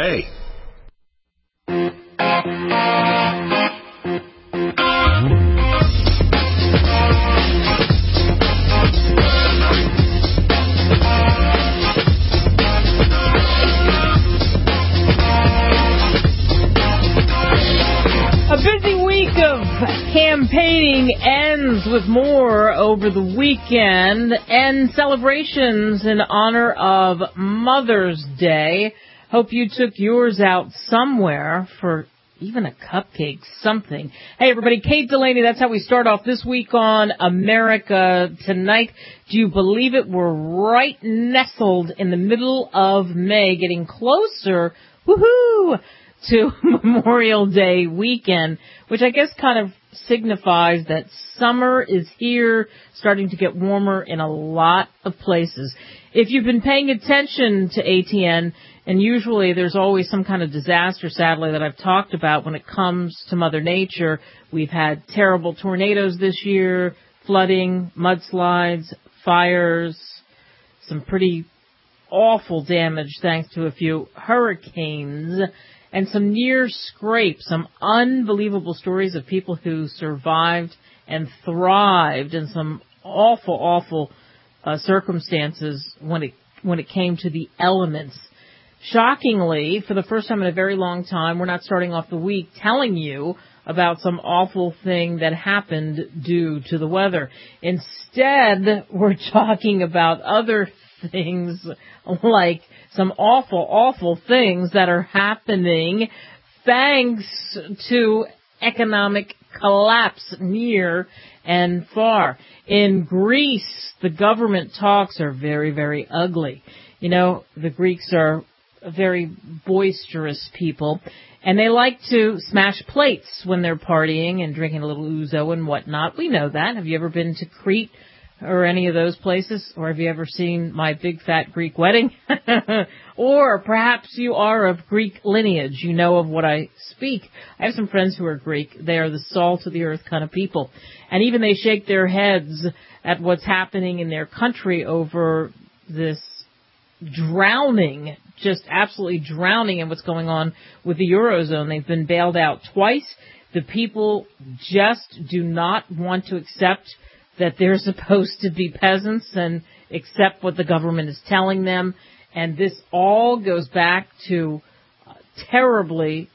May. A busy week of campaigning ends with more over the weekend and celebrations in honor of Mother's Day. Hope you took yours out somewhere for even a cupcake, something. Hey, everybody, Kate Delaney, that's how we start off this week on America Tonight. Do you believe it? We're right nestled in the middle of May, getting closer, woohoo, to Memorial Day weekend, which I guess kind of signifies that summer is here, starting to get warmer in a lot of places. If you've been paying attention to ATN, and usually there's always some kind of disaster, sadly, that I've talked about when it comes to Mother Nature. We've had terrible tornadoes this year, flooding, mudslides, fires, some pretty awful damage thanks to a few hurricanes, and some near scrapes, some unbelievable stories of people who survived and thrived in some awful circumstances when it came to the elements. Shockingly, for the first time in a very long time, we're not starting off the week telling you about some awful thing that happened due to the weather. Instead, we're talking about other things like some awful things that are happening thanks to economic collapse near and far. In Greece, the government talks are very, very ugly. You know, the Greeks are very boisterous people, and they like to smash plates when they're partying and drinking a little ouzo and whatnot. We know that. Have you ever been to Crete or any of those places? Or have you ever seen My Big Fat Greek Wedding? Or perhaps you are of Greek lineage. You know of what I speak. I have some friends who are Greek. They are the salt of the earth kind of people. And even they shake their heads at what's happening in their country over this drowning, just absolutely drowning in what's going on with the Eurozone. They've been bailed out twice. The people just do not want to accept that they're supposed to be peasants and accept what the government is telling them. And this all goes back to a terribly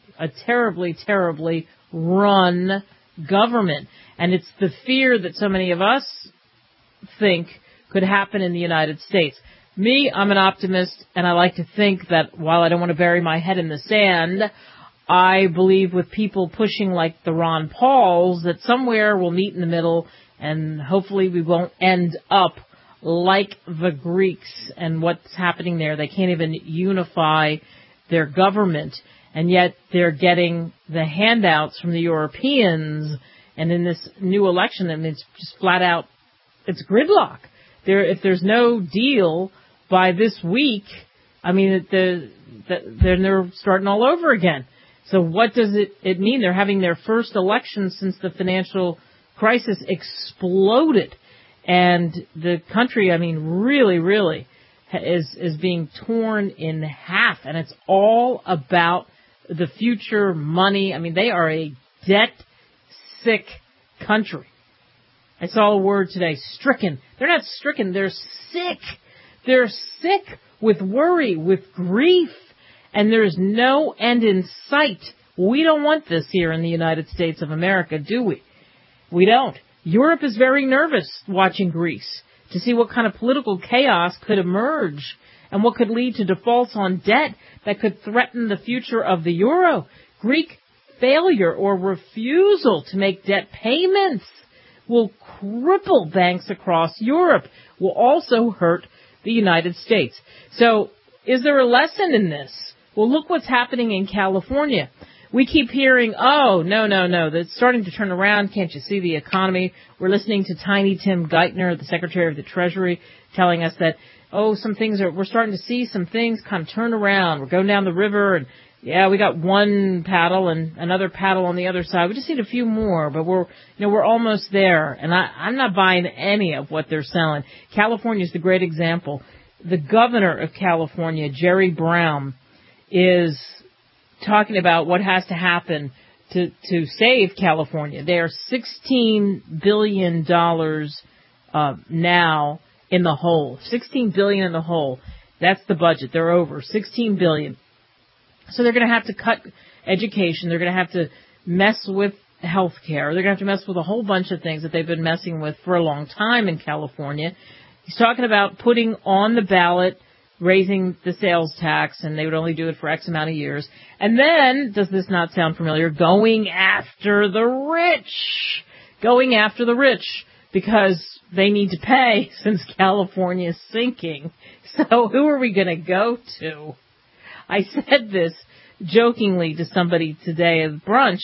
run government. And it's the fear that so many of us think could happen in the United States. Me, I'm an optimist, and I like to think that while I don't want to bury my head in the sand, I believe with people pushing like the Ron Pauls that somewhere we'll meet in the middle, and hopefully we won't end up like the Greeks and what's happening there. They can't even unify their government, and yet they're getting the handouts from the Europeans. And in this new election, I mean, it's just flat out, it's gridlock. If there's no deal by this week, I mean, they're starting all over again. So what does it mean? They're having their first election since the financial crisis exploded. And the country, I mean, really is being torn in half. And it's all about the future money. I mean, they are a debt-sick country. I saw a word today, stricken. They're not stricken, they're sick. They're sick with worry, with grief, and there's no end in sight. We don't want this here in the United States of America, do we? We don't. Europe is very nervous watching Greece to see what kind of political chaos could emerge and what could lead to defaults on debt that could threaten the future of the euro. Greek failure or refusal to make debt payments will cripple banks across Europe, will also hurt the United States. So is there a lesson in this? Well, look what's happening in California. We keep hearing, oh, no, that's starting to turn around. Can't you see the economy? We're listening to Tiny Tim Geithner, the Secretary of the Treasury, telling us that, we're starting to see some things kind of turn around. We're going down the river and yeah, we got one paddle and another paddle on the other side. We just need a few more, but we're almost there. And I'm not buying any of what they're selling. California is the great example. The governor of California, Jerry Brown, is talking about what has to happen to save California. They are $16 billion now in the hole. $16 billion in the hole. That's the budget. They're over $16 billion. So they're going to have to cut education. They're going to have to mess with health care. They're going to have to mess with a whole bunch of things that they've been messing with for a long time in California. He's talking about putting on the ballot, raising the sales tax, and they would only do it for X amount of years. And then, does this not sound familiar, going after the rich. Going after the rich, because they need to pay since California is sinking. So who are we going to go to? I said this jokingly to somebody today at brunch.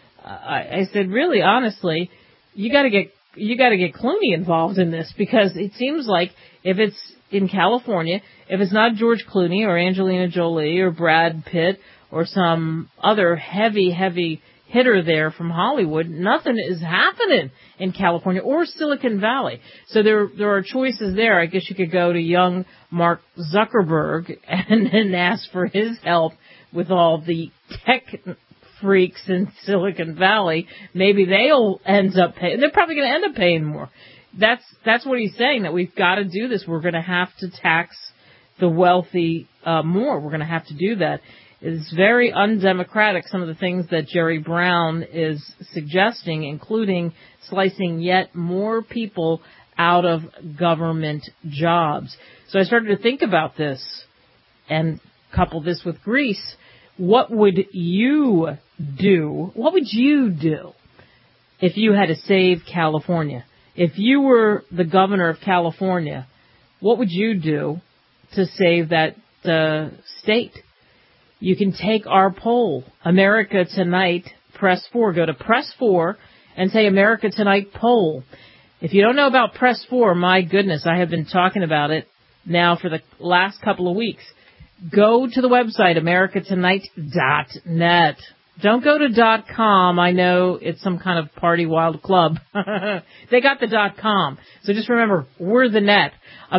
I said, really, honestly, you got to get Clooney involved in this, because it seems like if it's in California, if it's not George Clooney or Angelina Jolie or Brad Pitt or some other heavy hitter there from Hollywood, nothing is happening in California or Silicon Valley. So there are choices there. I guess you could go to young Mark Zuckerberg and ask for his help with all the tech freaks in Silicon Valley. Maybe they'll end up paying. They're probably going to end up paying more. That's what he's saying, that we've got to do this. We're going to have to tax the wealthy more. We're going to have to do that. It's very undemocratic, some of the things that Jerry Brown is suggesting, including slicing yet more people out of government jobs. So I started to think about this and couple this with Greece. What would you do? What would you do if you had to save California? If you were the governor of California, what would you do to save that state? You can take our poll, America Tonight, Press 4. Go to Press 4 and say America Tonight poll. If you don't know about Press 4, my goodness, I have been talking about it now for the last couple of weeks. Go to the website, americatonight.net. Don't go to .com. I know it's some kind of party wild club. They got the .com. So just remember, we're the net.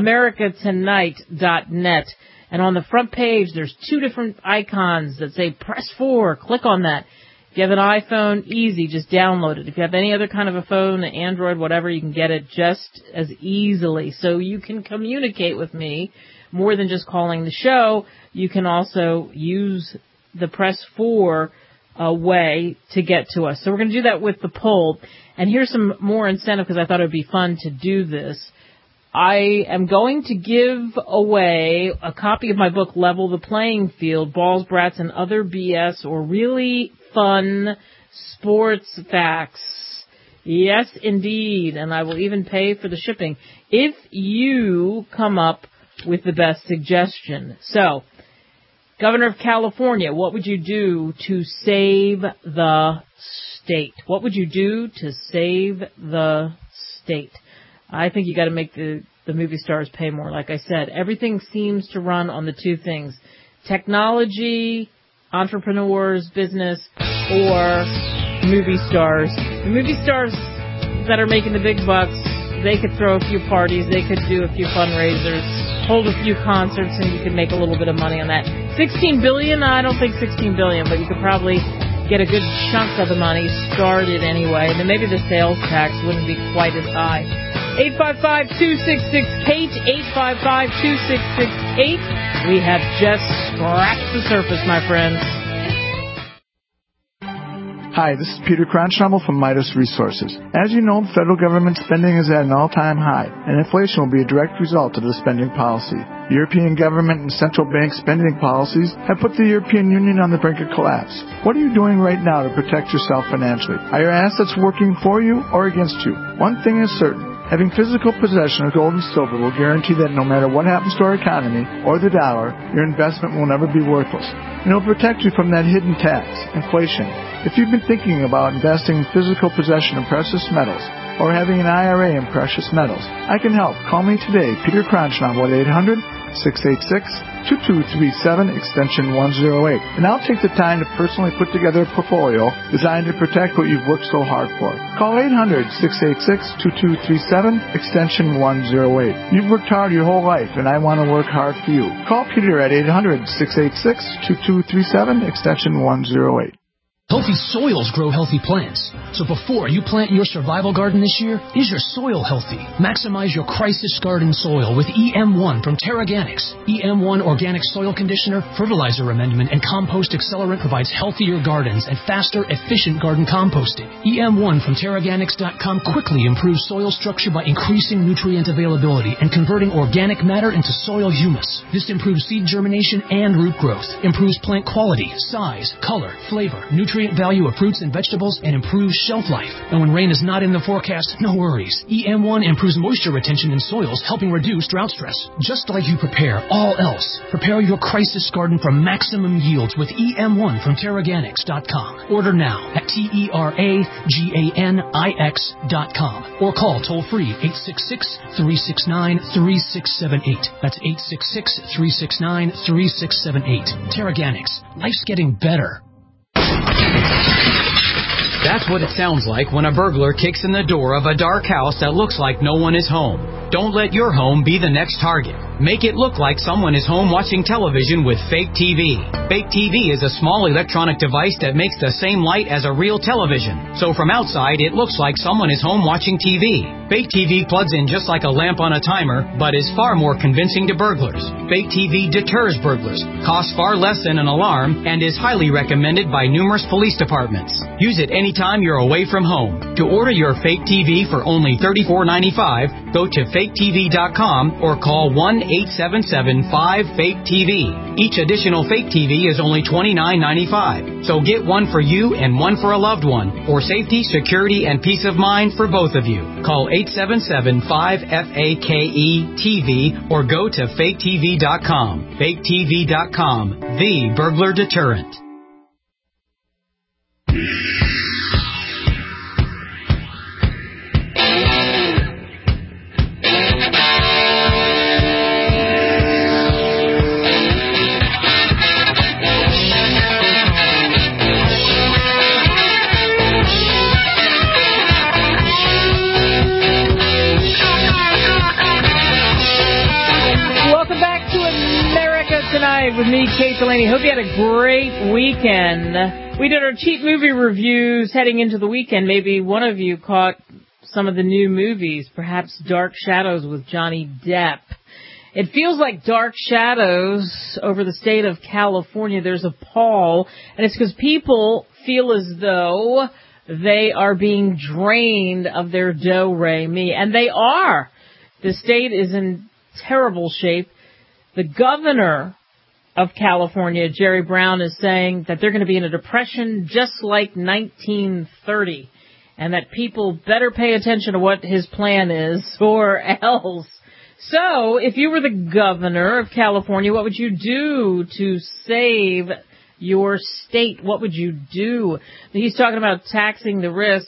americatonight.net. And on the front page, there's 2 different icons that say Press 4. Click on that. If you have an iPhone, easy, just download it. If you have any other kind of a phone, Android, whatever, you can get it just as easily. So you can communicate with me more than just calling the show. You can also use the Press 4 way to get to us. So we're going to do that with the poll. And here's some more incentive, because I thought it would be fun to do this. I am going to give away a copy of my book, Level the Playing Field, Balls, Brats, and Other BS, or really fun sports facts. Yes, indeed. And I will even pay for the shipping if you come up with the best suggestion. So, Governor of California, what would you do to save the state? What would you do to save the state? I think you got to make the movie stars pay more. Like I said, everything seems to run on the 2 things: technology, entrepreneurs, business, or movie stars. The movie stars that are making the big bucks, they could throw a few parties, they could do a few fundraisers, hold a few concerts, and you could make a little bit of money on that. $16 billion? I don't think $16 billion, but you could probably get a good chunk of the money started anyway. And then maybe the sales tax wouldn't be quite as high. 855-266-KATE, 855-266-KATE. We have just scratched the surface, my friends. Hi, this is Peter Kronschnabel from Midas Resources. As you know, federal government spending is at an all-time high, and inflation will be a direct result of the spending policy. European government and central bank spending policies have put the European Union on the brink of collapse. What are you doing right now to protect yourself financially? Are your assets working for you or against you? One thing is certain. Having physical possession of gold and silver will guarantee that no matter what happens to our economy or the dollar, your investment will never be worthless. And it will protect you from that hidden tax, inflation. If you've been thinking about investing in physical possession of precious metals or having an IRA in precious metals, I can help. Call me today, Peter Kronschnabel, at 800-686-2237, extension 108. And I'll take the time to personally put together a portfolio designed to protect what you've worked so hard for. Call 800-686-2237, extension 108. You've worked hard your whole life, and I want to work hard for you. Call Peter at 800-686-2237, extension 108. Healthy soils grow healthy plants. So before you plant your survival garden this year, is your soil healthy? Maximize your crisis garden soil with EM1 from TerraGanix. EM1 organic soil conditioner, fertilizer amendment, and compost accelerant provides healthier gardens and faster, efficient garden composting. EM1 from TerraGanix.com quickly improves soil structure by increasing nutrient availability and converting organic matter into soil humus. This improves seed germination and root growth, improves plant quality, size, color, flavor, nutrient value of fruits and vegetables, and improves shelf life. And when rain is not in the forecast, no worries. EM1 improves moisture retention in soils, helping reduce drought stress. Just like you prepare all else, prepare your crisis garden for maximum yields with EM1 from TerraGanix.com. Order now at TerraGanix.com or call toll-free 866-369-3678. That's 866-369-3678. TerraGanix. Life's getting better. That's what it sounds like when a burglar kicks in the door of a dark house that looks like no one is home. Don't let your home be the next target. Make it look like someone is home watching television with Fake TV. Fake TV is a small electronic device that makes the same light as a real television. So from outside, it looks like someone is home watching TV. Fake TV plugs in just like a lamp on a timer, but is far more convincing to burglars. Fake TV deters burglars, costs far less than an alarm, and is highly recommended by numerous police departments. Use it anytime you're away from home. To order your Fake TV for only $34.95, go to faketv.com or call 1-877-5-FAKE-TV. Each additional Fake TV is only $29.95. So get one for you and one for a loved one, for safety, security, and peace of mind for both of you. Call 877-5-FAKE-TV or go to faketv.com. faketv.com, the burglar deterrent. With me, Kate Delaney. Hope you had a great weekend. We did our cheap movie reviews heading into the weekend. Maybe one of you caught some of the new movies, perhaps Dark Shadows with Johnny Depp. It feels like Dark Shadows over the state of California. There's a pall, and it's because people feel as though they are being drained of their do-re-mi, and they are. The state is in terrible shape. The governor of California, Jerry Brown, is saying that they're going to be in a depression just like 1930, and that people better pay attention to what his plan is or else. So, if you were the governor of California, what would you do to save your state? What would you do? He's talking about taxing the rich,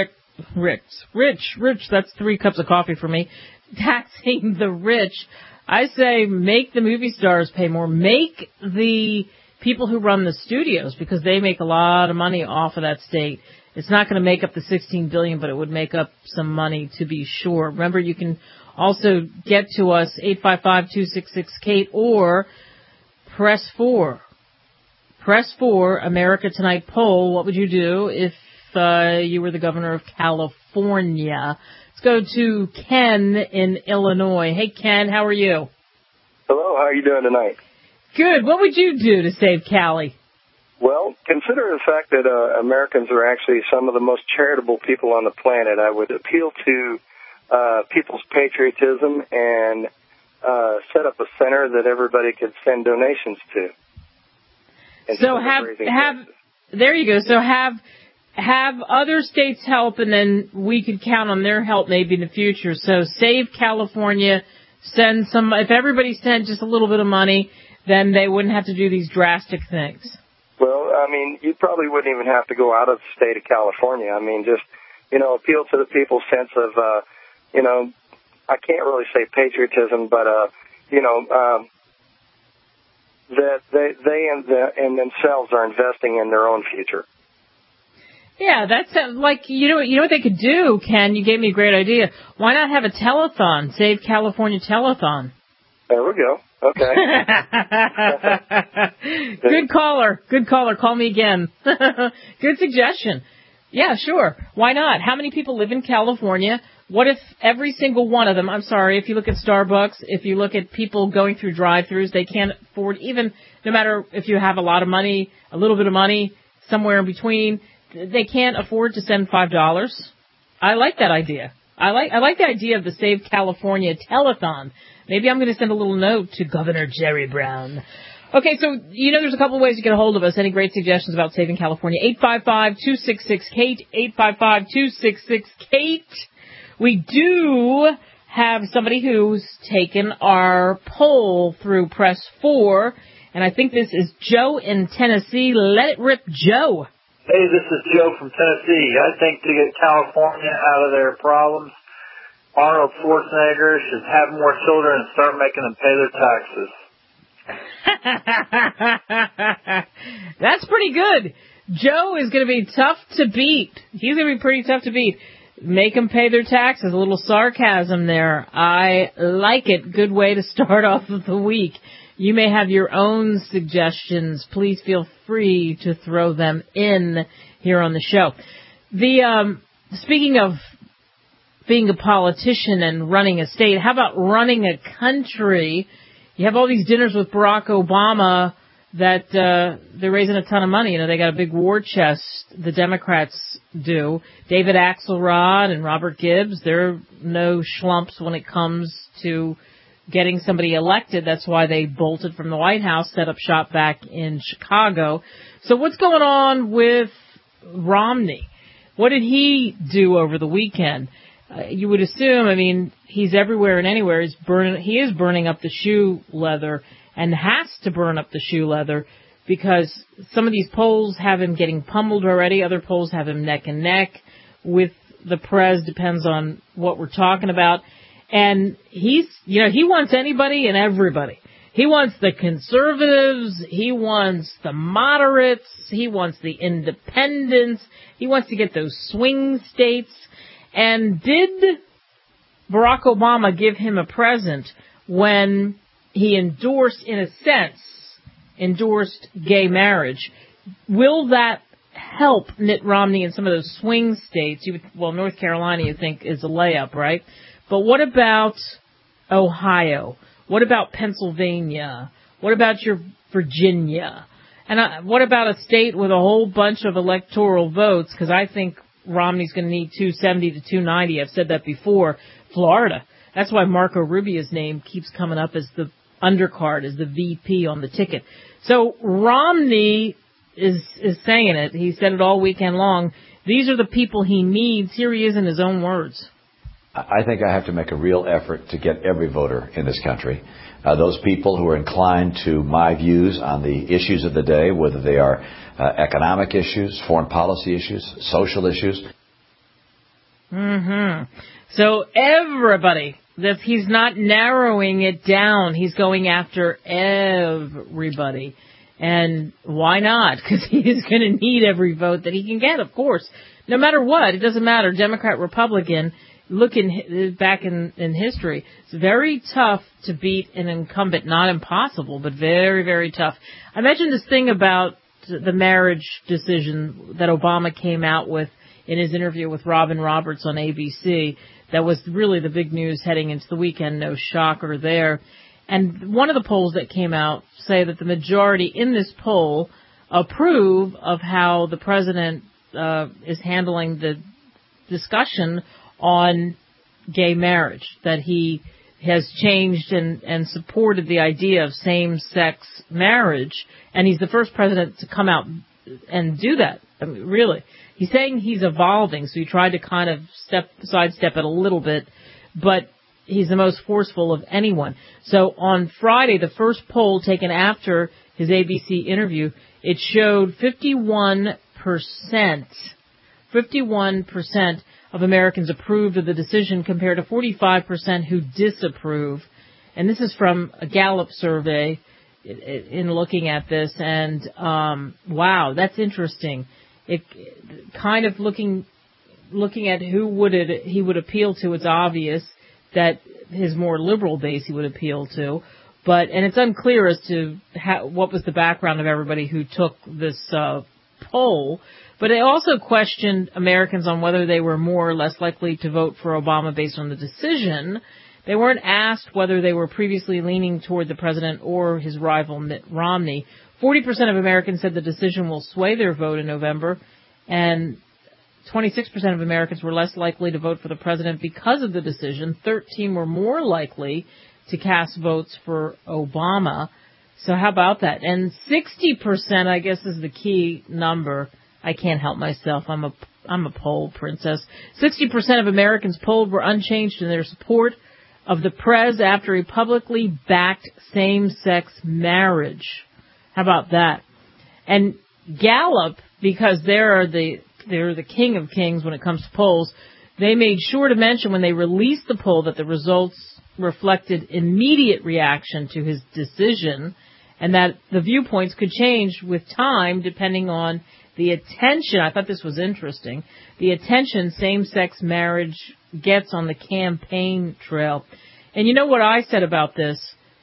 that's 3 cups of coffee for me, taxing the rich. I say make the movie stars pay more. Make the people who run the studios, because they make a lot of money off of that state. It's not going to make up the $16 billion, but it would make up some money to be sure. Remember, you can also get to us 855-266-KATE or press 4. Press 4, America Tonight poll. What would you do if you were the governor of California? Go to Ken in Illinois. Hey, Ken, how are you? Hello, how are you doing tonight? Good. What would you do to save Cali? Well, consider the fact that Americans are actually some of the most charitable people on the planet. I would appeal to people's patriotism and set up a center that everybody could send donations to. So there you go. So have other states help, and then we could count on their help maybe in the future. So save California, send some, if everybody sent just a little bit of money, then they wouldn't have to do these drastic things. Well, I mean, you probably wouldn't even have to go out of the state of California. I mean, just, appeal to the people's sense of, I can't really say patriotism, but, that they in themselves are investing in their own future. Yeah, that sounds like, you know what they could do, Ken? You gave me a great idea. Why not have a telethon, Save California Telethon? There we go. Okay. Good caller. Call me again. Good suggestion. Yeah, sure. Why not? How many people live in California? What if every single one of them, I'm sorry, if you look at Starbucks, if you look at people going through drive-thrus, they can't afford, even no matter if you have a lot of money, a little bit of money, somewhere in between, they can't afford to send $5. I like that idea. I like the idea of the Save California Telethon. Maybe I'm going to send a little note to Governor Jerry Brown. Okay, so there's a couple of ways to get a hold of us. Any great suggestions about saving California? 855-266-KATE, 855-266-KATE. We do have somebody who's taken our poll through Press 4, and I think this is Joe in Tennessee. Let it rip, Joe. Hey, this is Joe from Tennessee. I think to get California out of their problems, Arnold Schwarzenegger should have more children and start making them pay their taxes. That's pretty good. Joe is going to be tough to beat. He's going to be pretty tough to beat. Make them pay their taxes. A little sarcasm there. I like it. Good way to start off the week. You may have your own suggestions. Please feel free to throw them in here on the show. Speaking of being a politician and running a state, how about running a country? You have all these dinners with Barack Obama that they're raising a ton of money. They got a big war chest, the Democrats do. David Axelrod and Robert Gibbs, they're no schlumps when it comes to getting somebody elected. That's why they bolted from the White House, set up shop back in Chicago. So what's going on with Romney? What did he do over the weekend? You would assume, he's everywhere and anywhere. He is burning up the shoe leather and has to burn up the shoe leather because some of these polls have him getting pummeled already. Other polls have him neck and neck with the prez. Depends on what we're talking about. And he wants anybody and everybody. He wants the conservatives. He wants the moderates. He wants the independents. He wants to get those swing states. And did Barack Obama give him a present when he endorsed gay marriage? Will that help Mitt Romney in some of those swing states? North Carolina, you think, is a layup, right? But what about Ohio? What about Pennsylvania? What about your Virginia? And what about a state with a whole bunch of electoral votes? Because I think Romney's going to need 270 to 290. I've said that before. Florida. That's why Marco Rubio's name keeps coming up as the undercard, as the VP on the ticket. So Romney is saying it. He said it all weekend long. These are the people he needs. Here he is in his own words. I think I have to make a real effort to get every voter in this country. Those people who are inclined to my views on the issues of the day, whether they are economic issues, foreign policy issues, social issues. So everybody, if he's not narrowing it down, he's going after everybody. And why not? Because he's going to need every vote that he can get, of course. No matter what, it doesn't matter, Democrat, Republican. Looking back in history, it's very tough to beat an incumbent. Not impossible, but very, very tough. I mentioned this thing about the marriage decision that Obama came out with in his interview with Robin Roberts on ABC. That was really the big news heading into the weekend. No shocker there. And one of the polls that came out say that the majority in this poll approve of how the president is handling the discussion on gay marriage, that he has changed and supported the idea of same-sex marriage, and he's the first president to come out and do that. Really. He's saying he's evolving, so he tried to kind of sidestep it a little bit, but he's the most forceful of anyone. So on Friday, the first poll taken after his ABC interview, it showed 51% of Americans approved of the decision compared to 45% who disapprove. And this is from a Gallup survey. in looking at this, and wow, that's interesting. It kind of looking at who he would appeal to. It's obvious that his more liberal base he would appeal to, and it's unclear as to what was the background of everybody who took this poll. But it also questioned Americans on whether they were more or less likely to vote for Obama based on the decision. They weren't asked whether they were previously leaning toward the president or his rival Mitt Romney. 40% of Americans said the decision will sway their vote in November, and 26% of Americans were less likely to vote for the president because of the decision. 13 were more likely to cast votes for Obama. So how about that? And 60%, I guess, is the key number. I can't help myself. I'm a poll princess. 60% of Americans polled were unchanged in their support of the prez after he publicly backed same-sex marriage. How about that? And Gallup, because they're the king of kings when it comes to polls, they made sure to mention when they released the poll that the results reflected immediate reaction to his decision and that the viewpoints could change with time depending on the attention. I thought this was interesting. The attention same-sex marriage gets on the campaign trail. And you know what I said about this?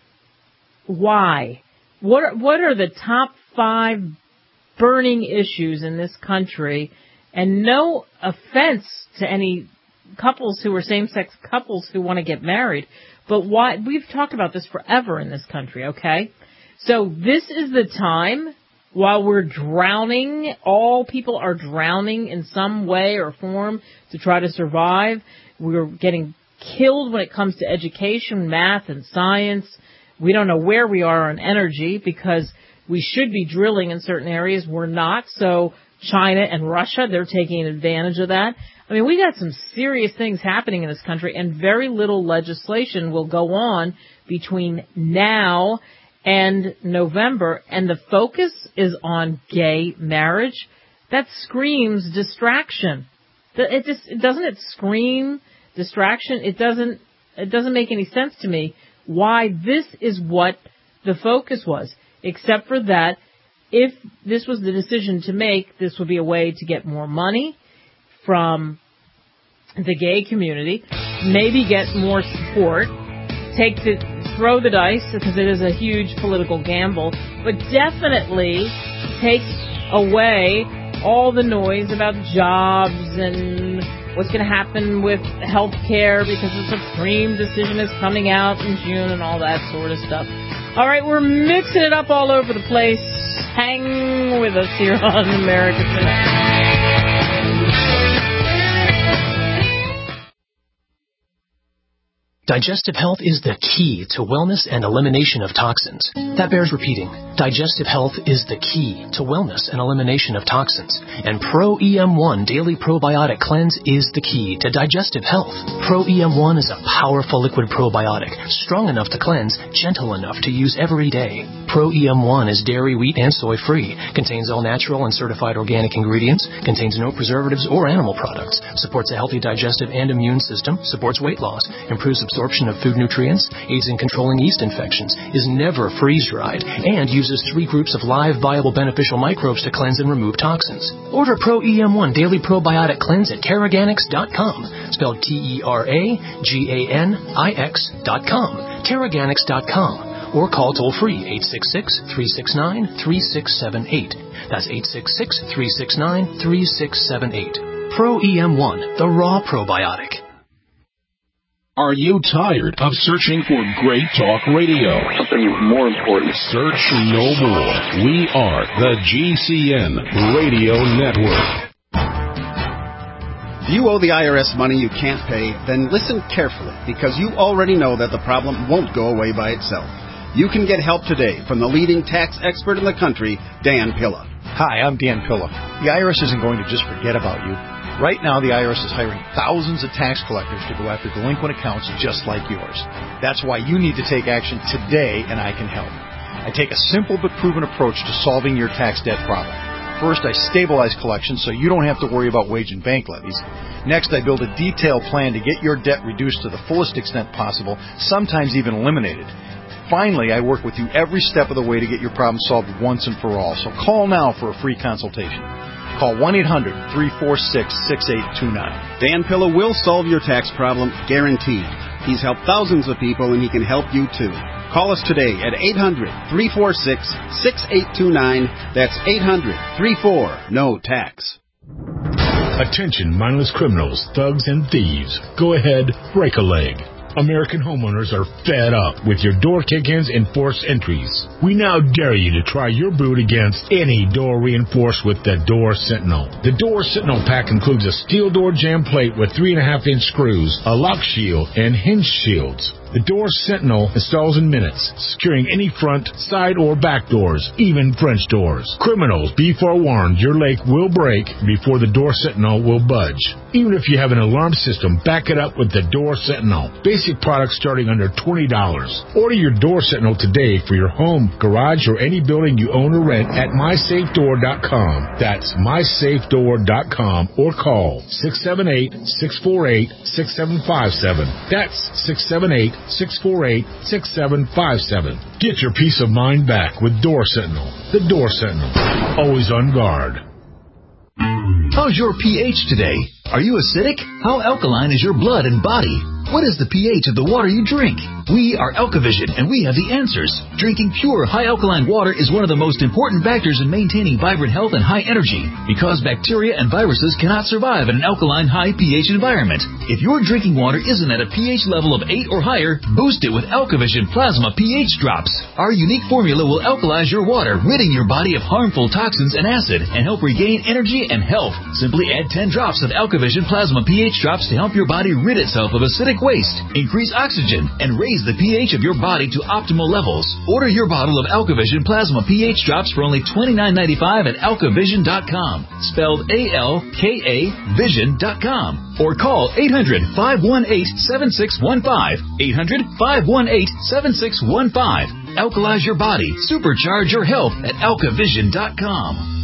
Why? What are the top 5 burning issues in this country? And no offense to any couples who are same-sex couples who want to get married, but why? We've talked about this forever in this country, okay? So this is the time while we're drowning, all people are drowning in some way or form to try to survive. We're getting killed when it comes to education, math, and science. We don't know where we are on energy because we should be drilling in certain areas. We're not. So China and Russia, they're taking advantage of that. I mean, we got some serious things happening in this country, and very little legislation will go on between now and November, and the focus is on gay marriage. That screams distraction. Doesn't it scream distraction? It doesn't make any sense to me why this is what the focus was, except for that if this was the decision to make, this would be a way to get more money from the gay community, maybe get more support, throw the dice, because it is a huge political gamble, but definitely take away all the noise about jobs and what's going to happen with health care because the Supreme decision is coming out in June and all that sort of stuff. All right, we're mixing it up all over the place. Hang with us here on America Tonight. Digestive health is the key to wellness and elimination of toxins. That bears repeating. Digestive health is the key to wellness and elimination of toxins. And Pro EM1 Daily Probiotic Cleanse is the key to digestive health. Pro EM1 is a powerful liquid probiotic, strong enough to cleanse, gentle enough to use every day. Pro EM1 is dairy, wheat, and soy-free, contains all natural and certified organic ingredients, contains no preservatives or animal products, supports a healthy digestive and immune system, supports weight loss, improves absorption of food nutrients, aids in controlling yeast infections, is never freeze-dried, and uses 3 groups of live, viable, beneficial microbes to cleanse and remove toxins. Order Pro EM1 Daily Probiotic Cleanse at Teraganix.com, spelled Teraganix.com, Teraganix.com, or call toll-free 866-369-3678. That's 866-369-3678. Pro EM1, the raw probiotic. Are you tired of searching for great talk radio? Something more important. Search no more. We are the GCN Radio Network. If you owe the IRS money you can't pay, then listen carefully, because you already know that the problem won't go away by itself. You can get help today from the leading tax expert in the country, Dan Pilla. Hi, I'm Dan Pilla. The IRS isn't going to just forget about you. Right now, the IRS is hiring thousands of tax collectors to go after delinquent accounts just like yours. That's why you need to take action today, and I can help. I take a simple but proven approach to solving your tax debt problem. First, I stabilize collections so you don't have to worry about wage and bank levies. Next, I build a detailed plan to get your debt reduced to the fullest extent possible, sometimes even eliminated. Finally, I work with you every step of the way to get your problem solved once and for all. So call now for a free consultation. Call 1-800-346-6829. Dan Pilla will solve your tax problem, guaranteed. He's helped thousands of people, and he can help you too. Call us today at 800-346-6829. That's 800-34-NO-TAX. Attention, mindless criminals, thugs, and thieves. Go ahead, break a leg. American homeowners are fed up with your door kick-ins and forced entries. We now dare you to try your boot against any door reinforced with the Door Sentinel. The Door Sentinel pack includes a steel door jamb plate with 3.5-inch screws, a lock shield, and hinge shields. The Door Sentinel installs in minutes, securing any front, side, or back doors, even French doors. Criminals, be forewarned, your leg will break before the Door Sentinel will budge. Even if you have an alarm system, back it up with the Door Sentinel. Basic products starting under $20. Order your Door Sentinel today for your home, garage, or any building you own or rent at mysafedoor.com. That's mysafedoor.com, or call 678-648-6757. That's 678-648-6757. Get your peace of mind back with Door Sentinel. The Door Sentinel. Always on guard. How's your pH today? Are you acidic? How alkaline is your blood and body? What is the pH of the water you drink? We are Alkavision, and we have the answers. Drinking pure, high-alkaline water is one of the most important factors in maintaining vibrant health and high energy, because bacteria and viruses cannot survive in an alkaline, high pH environment. If your drinking water isn't at a pH level of 8 or higher, boost it with Alkavision Plasma pH Drops. Our unique formula will alkalize your water, ridding your body of harmful toxins and acid, and help regain energy and health. Simply add 10 drops of Alkavision Plasma pH Drops to help your body rid itself of acidic waste, increase oxygen, and raise the pH of your body to optimal levels. Order your bottle of Alkavision Plasma pH Drops for only $29.95 at alkavision.com, spelled A-L-K-A vision.com, or call 800-518-7615, 800-518-7615. Alkalize your body, supercharge your health at alkavision.com.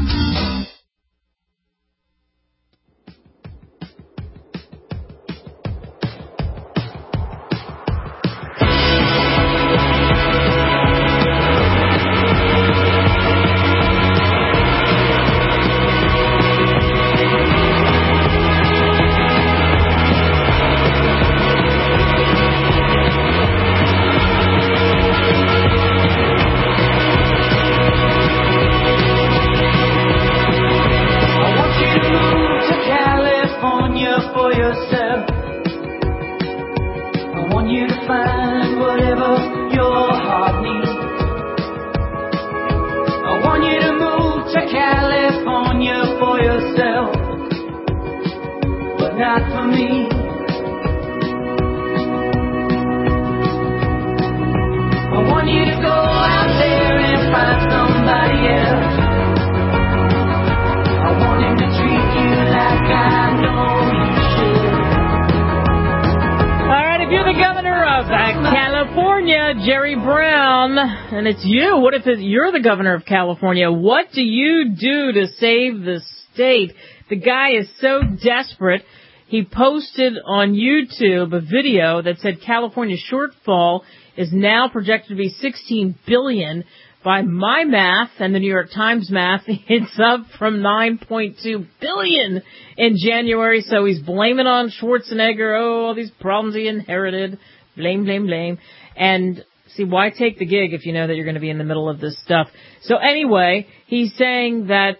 And it's you. What if you're the governor of California? What do you do to save the state? The guy is so desperate. He posted on YouTube a video that said California's shortfall is now projected to be $16 billion. By my math and the New York Times math, it's up from $9.2 billion in January. So he's blaming on Schwarzenegger. Oh, all these problems he inherited. Blame, blame, blame. And see, why take the gig if you know that you're going to be in the middle of this stuff? So anyway, he's saying that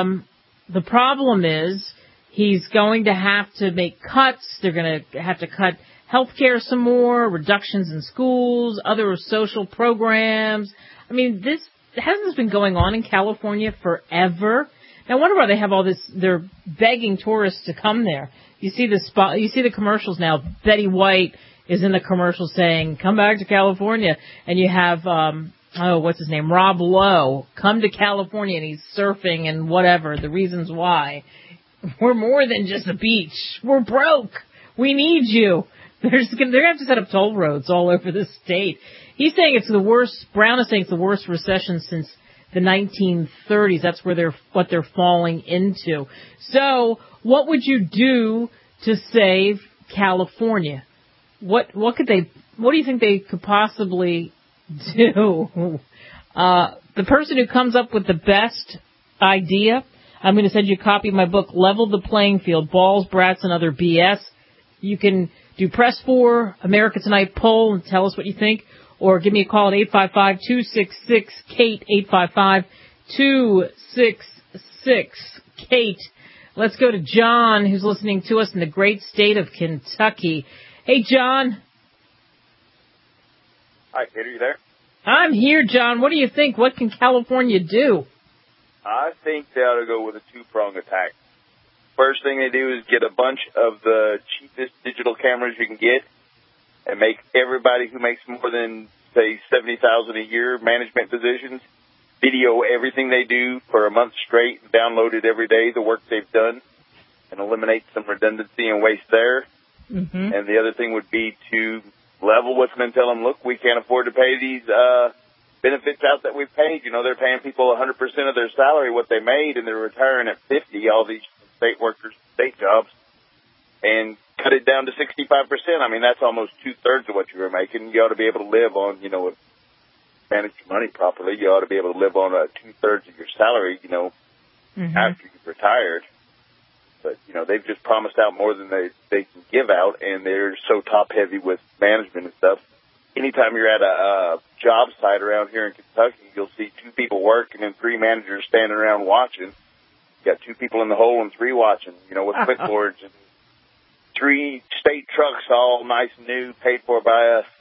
the problem is he's going to have to make cuts. They're going to have to cut healthcare some more, reductions in schools, other social programs. I mean, hasn't this been going on in California forever? Now, I wonder why they have all this. They're begging tourists to come there. You see the commercials now. Betty White is in the commercial saying, come back to California. And you have, what's his name? Rob Lowe. Come to California, and he's surfing and whatever, the reasons why. We're more than just a beach. We're broke. We need you. They're going to have to set up toll roads all over the state. He's saying it's the worst, Brown is saying it's the worst recession since the 1930s. That's what they're falling into. So, what would you do to save California? What do you think they could possibly do. The person who comes up with the best idea, I'm going to send you a copy of my book, Level the Playing Field, Balls, Brats, and Other BS. You can do Press 4, America Tonight poll, and tell us what you think, or give me a call at 855-266-KATE, 855-266-KATE. Let's go to John, who's listening to us in the great state of Kentucky. Hey, John. Hi, Kate, are you there? I'm here, John. What do you think? What can California do? I think they ought to go with a two-prong attack. First thing they do is get a bunch of the cheapest digital cameras you can get and make everybody who makes more than, say, $70,000 a year management positions video everything they do for a month straight and download it every day, the work they've done, and eliminate some redundancy and waste there. Mm-hmm. And the other thing would be to level with them and tell them, look, we can't afford to pay these benefits out that we've paid. You know, they're paying people 100% of their salary, what they made, and they're retiring at 50, all these state workers, state jobs, and cut it down to 65%. I mean, that's almost two-thirds of what you were making. You ought to be able to live on, you know, manage your money properly. You ought to be able to live on two-thirds of your salary, you know, after you've retired. But, you know, they've just promised out more than they can give out, and they're so top-heavy with management and stuff. Anytime you're at a job site around here in Kentucky, you'll see two people working and three managers standing around watching. You got two people in the hole and three watching, you know, with clipboards and three state trucks all nice and new, paid for by us.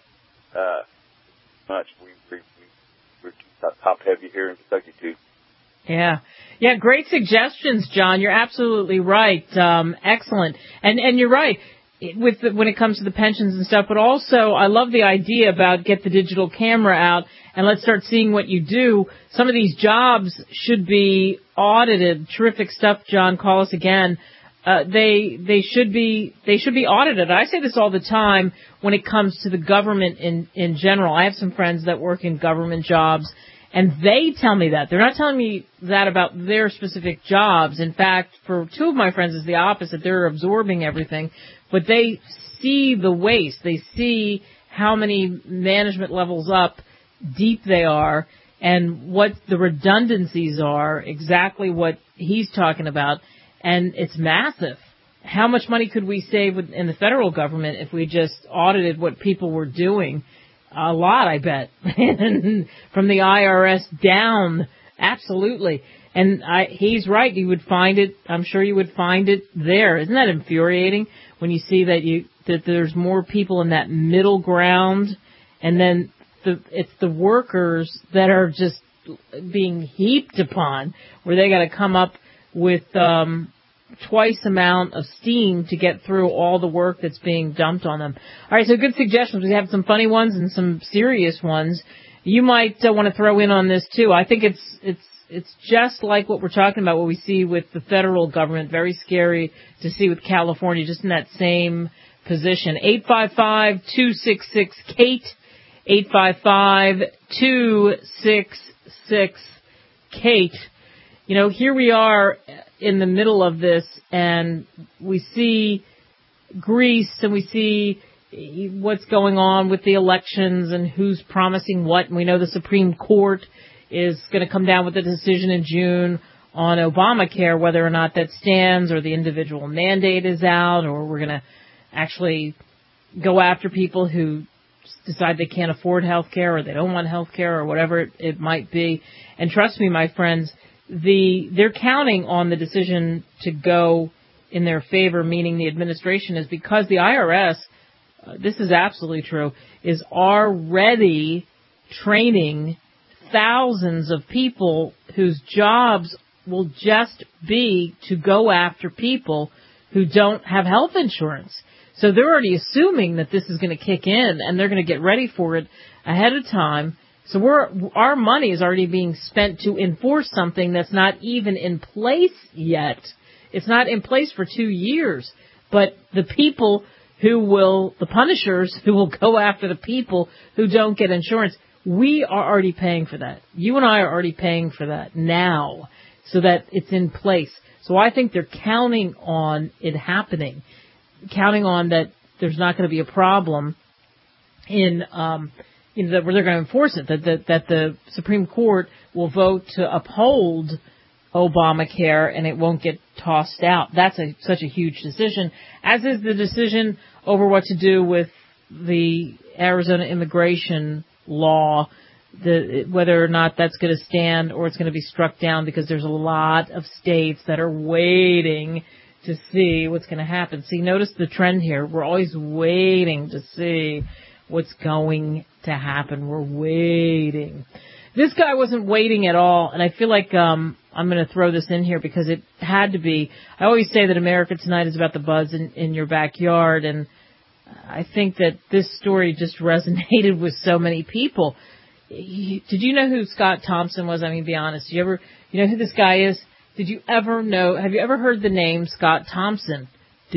We're top-heavy here in Kentucky, too. Yeah, great suggestions, John. You're absolutely right. Excellent. And you're right when it comes to the pensions and stuff, but also I love the idea about get the digital camera out and let's start seeing what you do. Some of these jobs should be audited. Terrific stuff, John. Call us again. They should be audited. I say this all the time when it comes to the government in general. I have some friends that work in government jobs, and they tell me that. They're not telling me that about their specific jobs. In fact, for two of my friends, it's the opposite. They're absorbing everything, but they see the waste. They see how many management levels up deep they are and what the redundancies are, exactly what he's talking about. And it's massive. How much money could we save in the federal government if we just audited what people were doing? A lot, I bet. From the IRS down, absolutely. And he's right. You would find it. I'm sure you would find it there. Isn't that infuriating when you see that there's more people in that middle ground, and then it's the workers that are just being heaped upon, where they got to come up with twice amount of steam to get through all the work that's being dumped on them. All right, so good suggestions. We have some funny ones and some serious ones. You might want to throw in on this too. I think it's just like what we're talking about, what we see with the federal government. Very scary to see with California, just in that same position. 855-266-KATE. 855-266-KATE. You know, here we are in the middle of this, and we see Greece, and we see what's going on with the elections and who's promising what. And we know the Supreme Court is going to come down with a decision in June on Obamacare, whether or not that stands or the individual mandate is out, or we're going to actually go after people who decide they can't afford health care or they don't want health care or whatever it might be. And trust me, my friends, they're counting on the decision to go in their favor, meaning the administration, is because the IRS, this is absolutely true, is already training thousands of people whose jobs will just be to go after people who don't have health insurance. So they're already assuming that this is going to kick in, and they're going to get ready for it ahead of time. So our money is already being spent to enforce something that's not even in place yet. It's not in place for 2 years. But the people the punishers who will go after the people who don't get insurance, we are already paying for that. You and I are already paying for that now so that it's in place. So I think they're counting on it happening, counting on that there's not going to be a problem in that they're going to enforce it, that the Supreme Court will vote to uphold Obamacare and it won't get tossed out. That's such a huge decision, as is the decision over what to do with the Arizona immigration law, whether or not that's going to stand or it's going to be struck down, because there's a lot of states that are waiting to see what's going to happen. See, notice the trend here. We're always waiting to see what's going to happen. We're waiting. This guy wasn't waiting at all, and I feel like I'm going to throw this in here because it had to be. I always say that America Tonight is about the buds in your backyard, and I think that this story just resonated with so many people. Did you know who Scott Thompson was? I mean, be honest. You know who this guy is? Have you ever heard the name Scott Thompson? I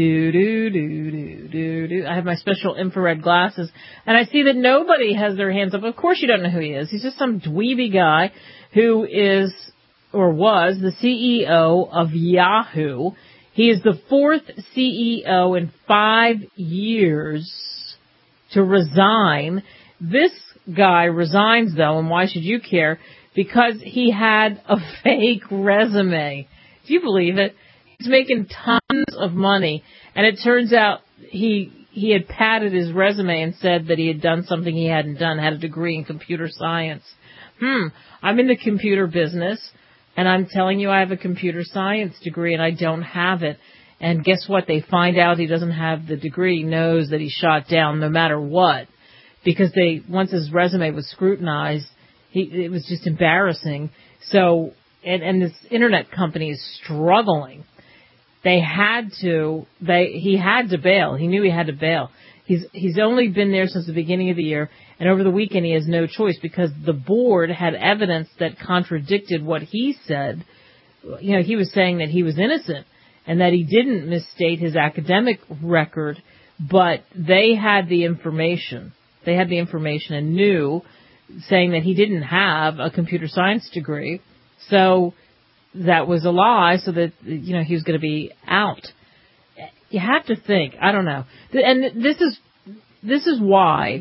have my special infrared glasses, and I see that nobody has their hands up. Of course you don't know who he is. He's just some dweeby guy who is, or was, the CEO of Yahoo. He is the fourth CEO in 5 years to resign. This guy resigns, though, and why should you care? Because he had a fake resume. Do you believe it? He's making tons of money, and it turns out he had padded his resume and said that he had done something he hadn't done, had a degree in computer science. I'm in the computer business, and I'm telling you I have a computer science degree, and I don't have it. And guess what? They find out he doesn't have the degree, knows that he's shot down no matter what, because once his resume was scrutinized, it was just embarrassing. So, and this internet company is struggling. He had to bail. He knew he had to bail. He's only been there since the beginning of the year, and over the weekend he has no choice because the board had evidence that contradicted what he said. He was saying that he was innocent and that he didn't misstate his academic record, but they had the information. They had the information and knew, saying that he didn't have a computer science degree. So that was a lie, so that, he was going to be out. You have to think, I don't know. And this is why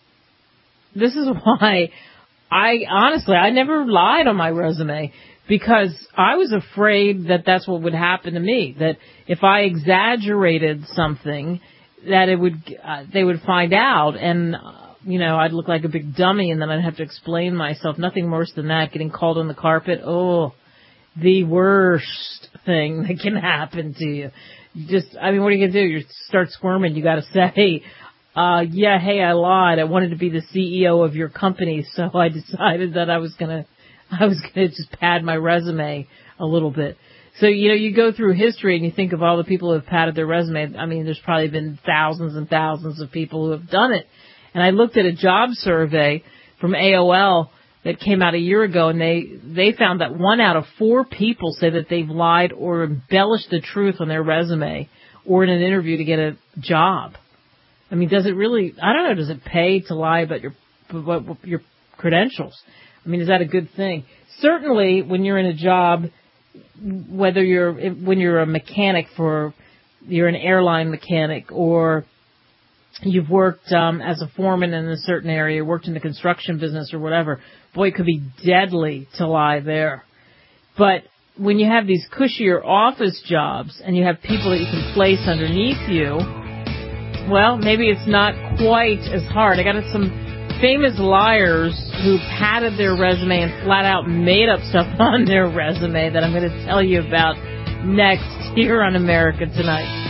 I never lied on my resume, because I was afraid that that's what would happen to me, that if I exaggerated something, that they would find out, and I'd look like a big dummy, and then I'd have to explain myself. Nothing worse than that, getting called on the carpet. Oh, the worst thing that can happen to you. What are you going to do? You start squirming. You got to say, hey, I lied. I wanted to be the CEO of your company, so I decided that I was going to just pad my resume a little bit. So, you go through history and you think of all the people who have padded their resume. I mean, there's probably been thousands and thousands of people who have done it. And I looked at a job survey from AOL that came out a year ago, and they found that 1 out of 4 people say that they've lied or embellished the truth on their resume or in an interview to get a job. I mean, does it pay to lie about your credentials? I mean, is that a good thing? Certainly, when you're in a job, when you're a mechanic you're an airline mechanic, or you've worked as a foreman in a certain area, worked in the construction business or whatever, boy, it could be deadly to lie there. But when you have these cushier office jobs and you have people that you can place underneath you, well, maybe it's not quite as hard. I got some famous liars who padded their resume and flat out made up stuff on their resume that I'm going to tell you about next here on America Tonight.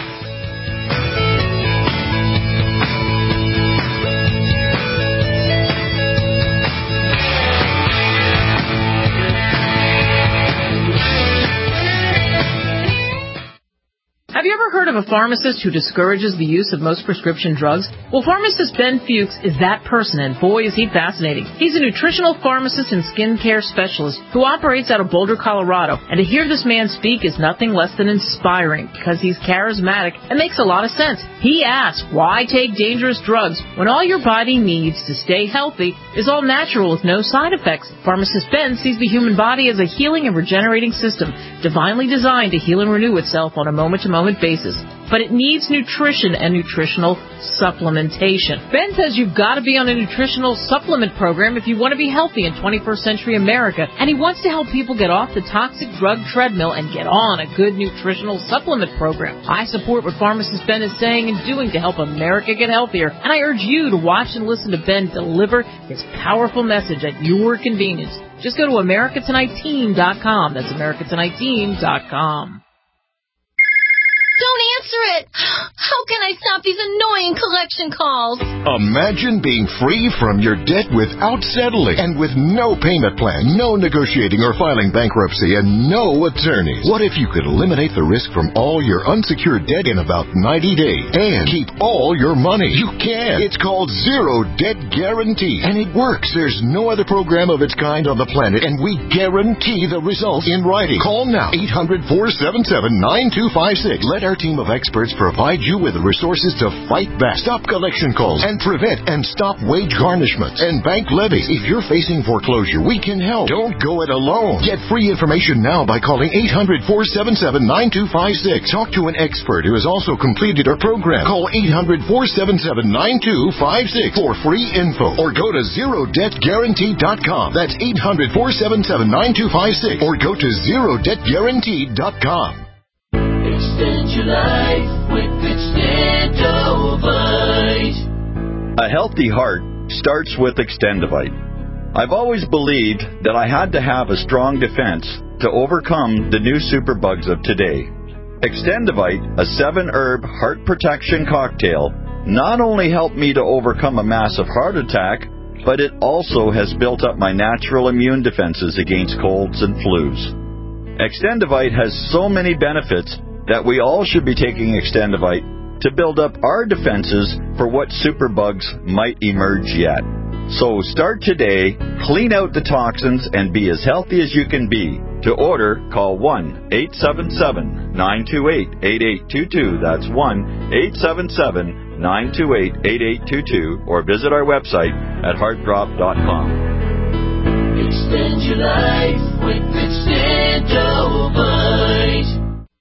Have you ever heard of a pharmacist who discourages the use of most prescription drugs? Well, pharmacist Ben Fuchs is that person, and boy, is he fascinating. He's a nutritional pharmacist and skincare specialist who operates out of Boulder, Colorado. And to hear this man speak is nothing less than inspiring, because he's charismatic and makes a lot of sense. He asks, why take dangerous drugs when all your body needs to stay healthy is all natural with no side effects? Pharmacist Ben sees the human body as a healing and regenerating system, divinely designed to heal and renew itself on a moment-to-moment basis. but it needs nutrition and nutritional supplementation. Ben says you've got to be on a nutritional supplement program if you want to be healthy in 21st century America, and he wants to help people get off the toxic drug treadmill and get on a good nutritional supplement program. I support what pharmacist Ben is saying and doing to help America get healthier, and I urge you to watch and listen to Ben deliver his powerful message at your convenience. Just go to AmericaTonightTeam.com. That's AmericaTonightTeam.com. Don't answer it! How can I stop these annoying collection calls? Imagine being free from your debt without settling and with no payment plan, no negotiating or filing bankruptcy, and no attorneys. What if you could eliminate the risk from all your unsecured debt in about 90 days and keep all your money? You can. It's called Zero Debt Guarantee, and it works. There's no other program of its kind on the planet, and we guarantee the results in writing. Call now, 800-477-9256. Let our team of experts provide you with the resources to fight back, stop collection calls, and prevent and stop wage garnishments and bank levies. If you're facing foreclosure, we can help. Don't go it alone. Get free information now by calling 800-477-9256. Talk to an expert who has also completed our program. Call 800-477-9256 for free info, or go to ZeroDebtGuarantee.com. That's 800-477-9256, or go to ZeroDebtGuarantee.com. Extend your life with Extendovite. A healthy heart starts with Extendovite. I've always believed that I had to have a strong defense to overcome the new superbugs of today. Extendovite, a 7-herb heart protection cocktail, not only helped me to overcome a massive heart attack, but it also has built up my natural immune defenses against colds and flus. Extendovite has so many benefits that we all should be taking Extendovite to build up our defenses for what superbugs might emerge yet. So start today, clean out the toxins, and be as healthy as you can be. To order, call 1-877-928-8822. That's 1-877-928-8822, or visit our website at heartdrop.com. Extend your life with Extendovite.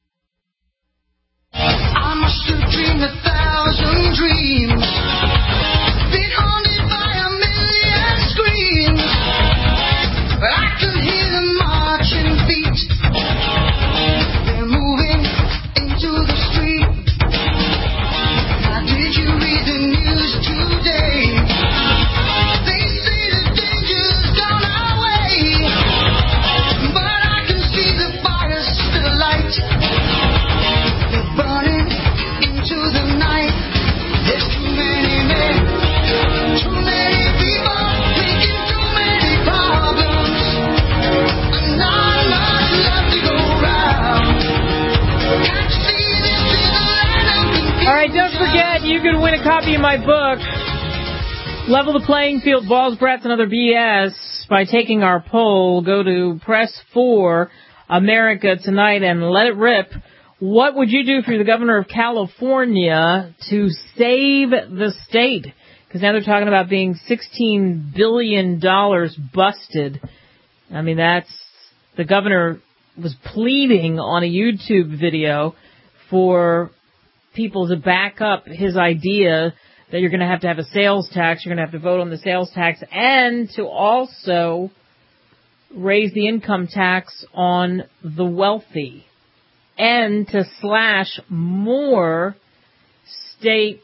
I must have dreamed 1,000 dreams, been haunted by a million screams. I could hear them marching feet, they're moving into the street. Now did you read the news today? They say the danger's gone our way, but I can see the fire still light. They're burning into the night. There's too many men, too many people, making too many problems, and not much left to go round. Can't you see this is the land of confusion? All right, don't forget, you can win a copy of my book, Level the Playing Field, Balls, Brats, and Other BS, by taking our poll. Go to Press 4, America Tonight, and let it rip. What would you do if you're the governor of California to save the state? Because now they're talking about being $16 billion busted. I mean, the governor was pleading on a YouTube video for people to back up his idea that you're going to have a sales tax, you're going to have to vote on the sales tax, and to also raise the income tax on the wealthy, and to slash more state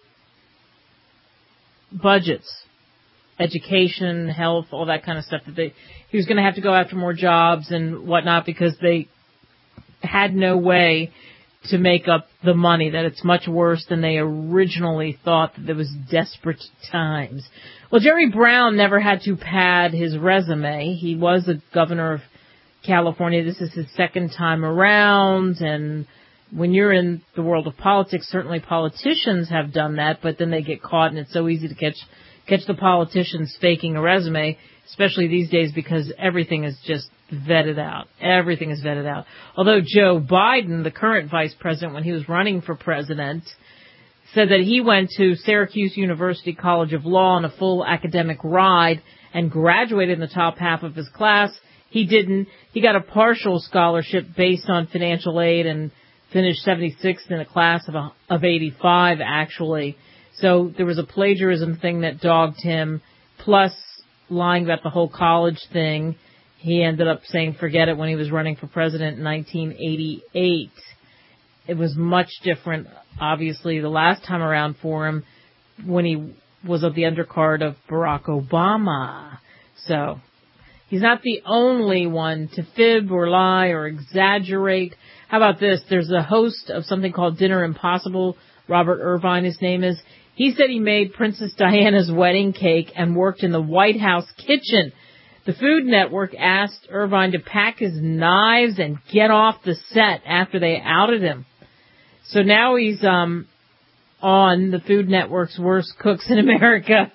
budgets, education, health, all that kind of stuff. He was going to have to go after more jobs and whatnot because they had no way to make up the money, that it's much worse than they originally thought, that there was desperate times. Well, Jerry Brown never had to pad his resume. He was the governor of California. This is his second time around, and when you're in the world of politics, certainly politicians have done that, but then they get caught, and it's so easy to catch the politicians faking a resume, especially these days because everything is just vetted out. Everything is vetted out. Although Joe Biden, the current vice president, when he was running for president, said that he went to Syracuse University College of Law on a full academic ride and graduated in the top half of his class. He didn't. He got a partial scholarship based on financial aid and finished 76th in a class of 85, actually. So there was a plagiarism thing that dogged him, plus lying about the whole college thing. He ended up saying forget it when he was running for president in 1988. It was much different, obviously, the last time around for him when he was of the undercard of Barack Obama. So he's not the only one to fib or lie or exaggerate. How about this? There's a host of something called Dinner Impossible, Robert Irvine, his name is. He said he made Princess Diana's wedding cake and worked in the White House kitchen. The Food Network asked Irvine to pack his knives and get off the set after they outed him. So now he's on the Food Network's Worst Cooks in America.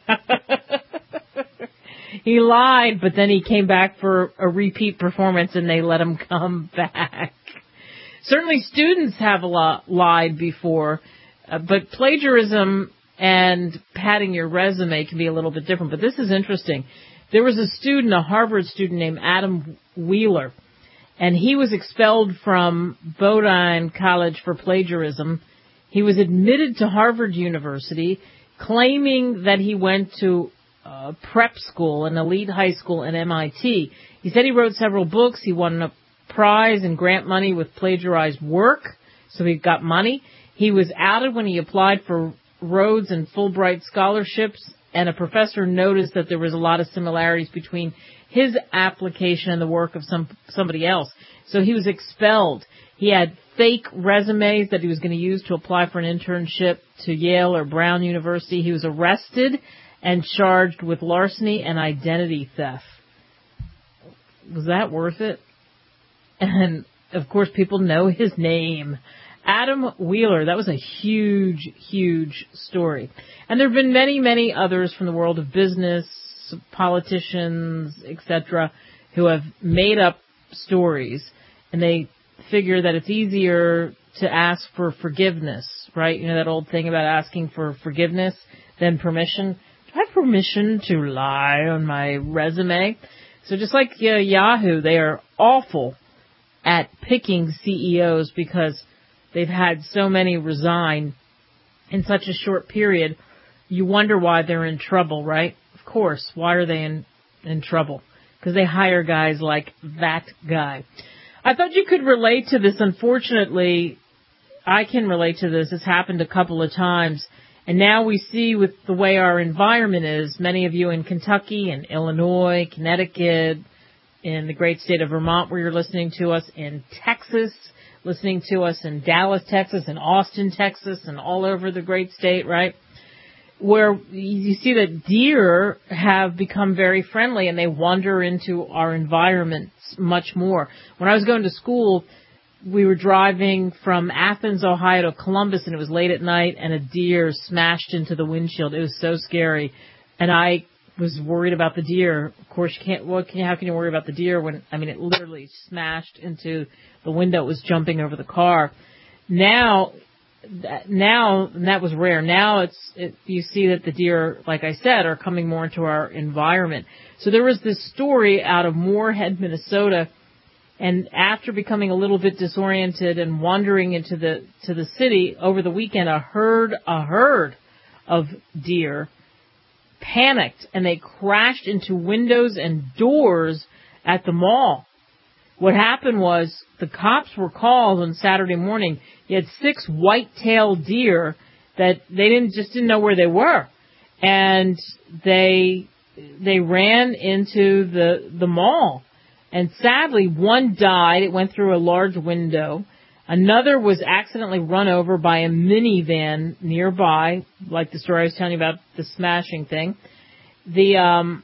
He lied, but then he came back for a repeat performance and they let him come back. Certainly students have lied before, but plagiarism and padding your resume can be a little bit different. But this is interesting. There was a student, a Harvard student named Adam Wheeler, and he was expelled from Bowdoin College for plagiarism. He was admitted to Harvard University, claiming that he went to prep school, an elite high school at MIT. He said he wrote several books. He won a prize and grant money with plagiarized work, so he got money. He was outed when he applied for Rhodes and Fulbright scholarships, and a professor noticed that there was a lot of similarities between his application and the work of somebody else. So he was expelled. He had fake resumes that he was going to use to apply for an internship to Yale or Brown University. He was arrested and charged with larceny and identity theft. Was that worth it? And, of course, people know his name. Adam Wheeler, that was a huge, huge story. And there have been many, many others from the world of business, politicians, etc., who have made up stories, and they figure that it's easier to ask for forgiveness, right? You know that old thing about asking for forgiveness than permission? Do I have permission to lie on my resume? So just like Yahoo, they are awful at picking CEOs because they've had so many resign in such a short period. You wonder why they're in trouble, right? Of course. Why are they in trouble? Because they hire guys like that guy. I thought you could relate to this. Unfortunately, I can relate to this. It's happened a couple of times. And now we see with the way our environment is, many of you in Kentucky and Illinois, Connecticut, in the great state of Vermont where you're listening to us, in Texas, listening to us in Dallas, Texas, and Austin, Texas, and all over the great state, right? Where you see that deer have become very friendly and they wander into our environments much more. When I was going to school, we were driving from Athens, Ohio to Columbus, and it was late at night, and a deer smashed into the windshield. It was so scary. And I was worried about the deer. Of course, how can you worry about the deer when, it literally smashed into the window. It was jumping over the car. Now, and that was rare. Now you see that the deer, like I said, are coming more into our environment. So there was this story out of Moorhead, Minnesota, and after becoming a little bit disoriented and wandering into the city over the weekend, a herd of deer panicked and they crashed into windows and doors at the mall. What happened was the cops were called on Saturday morning. You had 6 white-tailed deer that they didn't know where they were, and they ran into the mall. And sadly, one died. It went through a large window. Another was accidentally run over by a minivan nearby, like the story I was telling you about the smashing thing. The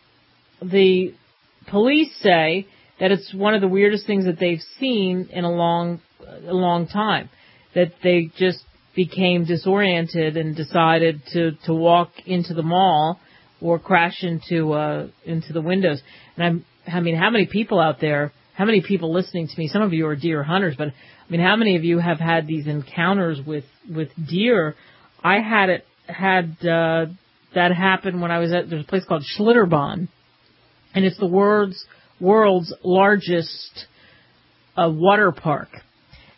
police say that it's one of the weirdest things that they've seen in a long time, that they just became disoriented and decided to walk into the mall or crash into the windows. And how many people out there, how many people listening to me, some of you are deer hunters, but how many of you have had these encounters with deer? I had that happen when I was there's a place called Schlitterbahn, and it's the world's largest water park.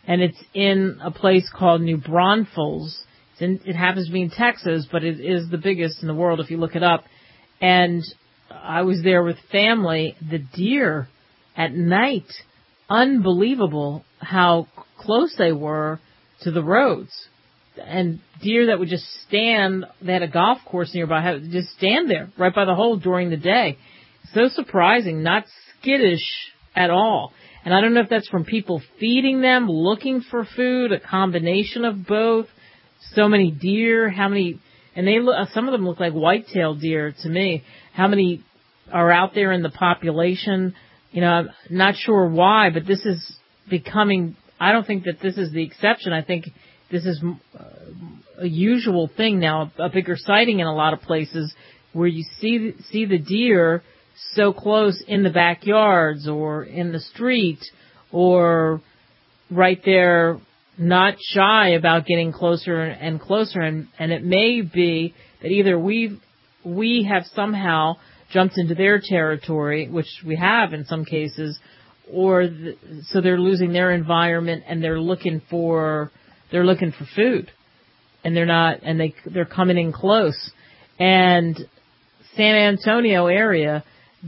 and it's in a place called New Braunfels. It happens to be in Texas, but it is the biggest in the world if you look it up. And I was there with family. The deer at night, unbelievable how close they were to the roads. And deer that would just stand, they had a golf course nearby, just stand there right by the hole during the day. So surprising, not skittish at all. And I don't know if that's from people feeding them, looking for food, a combination of both. So many deer, and they look, some of them look like white-tailed deer to me. How many are out there in the population? I'm not sure why, but this is becoming, I don't think that this is the exception. I think this is a usual thing now, a bigger sighting in a lot of places where you see the deer so close in the backyards or in the street or right there, not shy about getting closer and closer. And it may be that either we have somehow jumped into their territory, which we have in some cases, or so they're losing their environment and they're looking for food, and they're coming in close. And San Antonio area,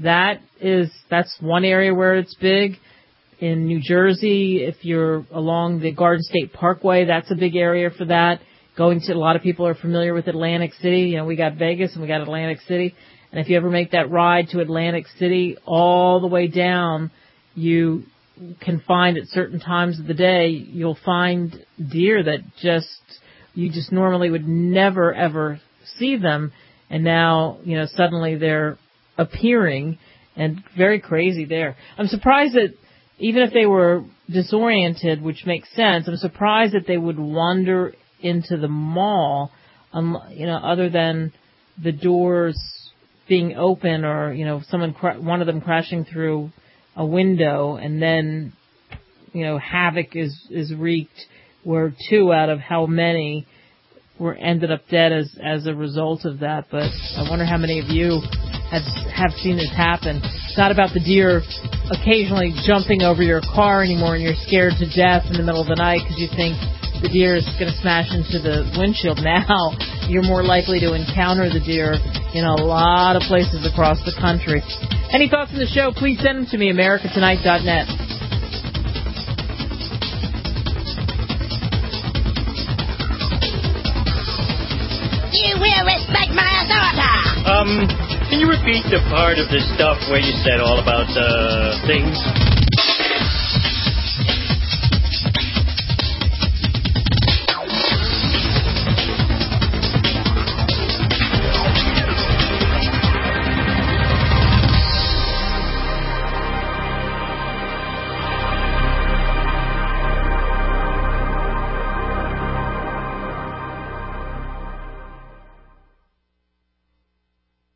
that's one area where it's big. In New Jersey, if you're along the Garden State Parkway, that's a big area for that. A lot of people are familiar with Atlantic City. We got Vegas and we got Atlantic City. And if you ever make that ride to Atlantic City all the way down, you can find at certain times of the day, you'll find deer that you just normally would never ever see them. And now, suddenly they're appearing, and very crazy there. I'm surprised that even if they were disoriented, which makes sense, I'm surprised that they would wander into the mall, other than the doors being open or, one of them crashing through a window, and then, havoc is wreaked where 2 out of how many ended up dead as a result of that. But I wonder how many of you have seen this happen. It's not about the deer occasionally jumping over your car anymore and you're scared to death in the middle of the night because you think the deer is going to smash into the windshield. Now you're more likely to encounter the deer in a lot of places across the country. Any thoughts on the show, please send them to me, americatonight.net. You will respect my authority. Can you repeat the part of the stuff where you said all about things?